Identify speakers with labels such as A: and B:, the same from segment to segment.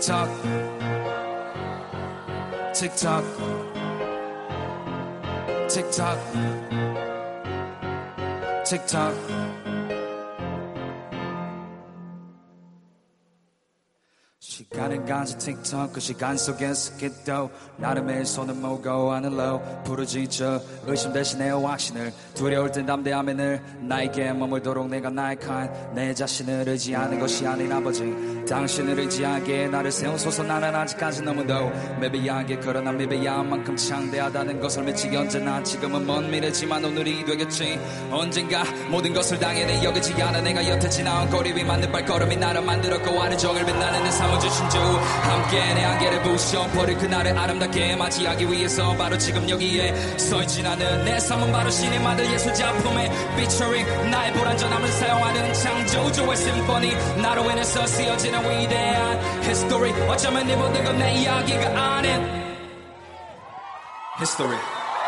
A: 틱톡 틱톡 틱톡 틱톡 시간을 가진 틱톡 그 시간 속에서 기도 나름의 손을 모으고 하늘로 부르짖어 의심 대신에 확신을 두려울 땐 담대함에 늘 나에게 머물도록 내가 나약한 내 자신을 의지하는 것이 아닌 아버지 당신을 의지하기에 나를 세우소서 나는 아직까지 너무도 미비하게 그러나 미비한 만큼 창대하다는 것을 미치기 언제나 지금은 먼 미래지만 오늘이 되겠지 언젠가 모든 것을 당연히 여기지 않아 내가 여태 지나온 거리 위 맞는 발걸음이 나를 만들었고 하루 종일 빛나는 내 삶을 주신 주 함께 내 안개를 부셔버릴 그날을 아름답게 맞이하기 위해서 바로 지금 여기에 서있지 나는 내 삶은 바로 신이 만든 예술작품에 featuring 나의 불완전함을 사용하는 창조주의 심포니 나로 인해서 쓰여지는 위대한 history 어쩌면 이 모든 건 내 이야기가 아닌 history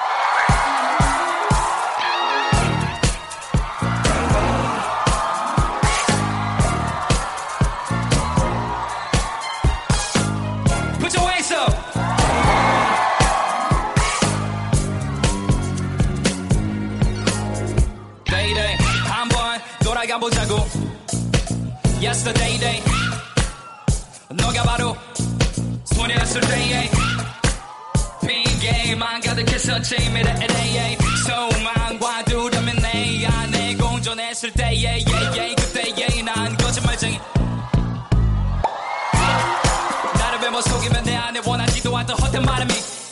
A: 보자고 Yesterday day 너가 바로 소녀였을 때에 핑계만 가득했었지 미래에 소망과 두려움이 내 안에 공존했을 때에 그때에 난 거짓말쟁이 나를 왜 못 속이면 내 안에 원하지도 않던 헛된 말음이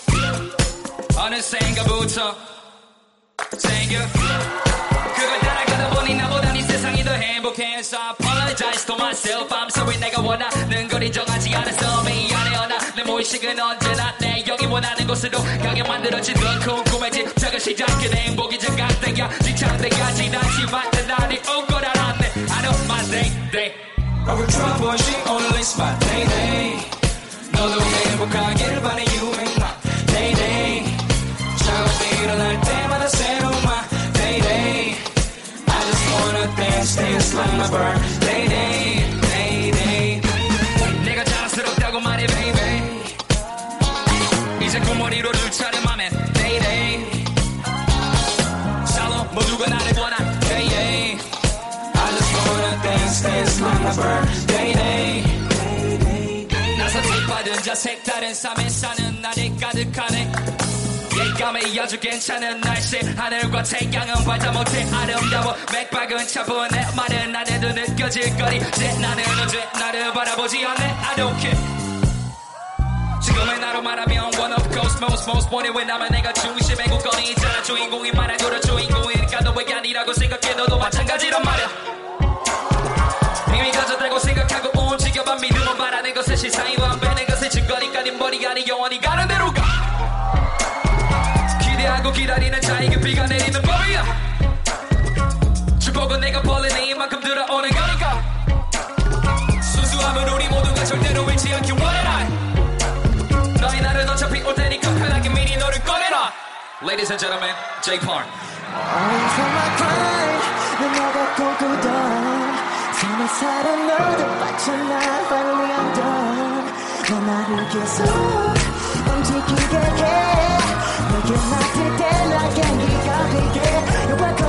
A: 어느샌가부터 생겨 그걸 따라가다 보니 나보다 네 세상이 더 행복해서 Apologize to myself I'm sorry 내가 원하는 걸 인정하지 않았어 미안해 어나 내 무의식은 언제나 내 여기 원하는 곳으로 가게 만들어진 더 궁금해진 작은 시작은 행복이 증강돼야 지창돼야 지나치만 날이 올 걸 알았네 I know my day 얼굴 trouble she only smile day 너도 행복하기를 바래 you and my day 작업이 일어날 때마다 새로운 my day Dance like my birthday day 내가 자랑스럽다고 말해 baby 이제 꿈을 이뤄줄 차례 맘에 day 살로 모두가 나를 원한 day I just wanna dance like my birthday 나서 뒷받은 자 색다른 삶에 사는 날이 가득하네 예감에 아주 괜찮은 날씨 하늘과 태양은 발자 못해 아름다워 맥박은 차분해 말은 안 해도 느껴질 거리 이제 나는 언제 나를 바라보지 않네 I don't care 지금의 나로 말하면 one of course most 원해 왜냐면 내가 중심의 구건이 있잖아 주인공이 말하고라 주인공이니까 너 왜 아니라고 생각해 너도 마찬가지란 말이야 이미 가졌다고 생각하고 움직여봐 믿음은 바라는 것을 시상이 완배는 것을 증거니까 네 머리가 네 영원히 가는 대로 가 기대하고 기다리는 자에게 비가 내리는 법이야 축복은 내가 벌린 이만큼 들어오는 거니까 순수함은 우리 모두가 절대로 잃지 않기 원해 너희 날은 어차피 올 테니까 편하게 미리 너를 꺼내라 Ladies and gentlemen, Jay Park
B: 어디서 my pride 내 너가 꿈꾸던 삶의 사랑 너도 빠져나 Finally I'm done 너 나를 계속 움직이게 해 내게 맡을 때 나게 네가 되게 You're welcome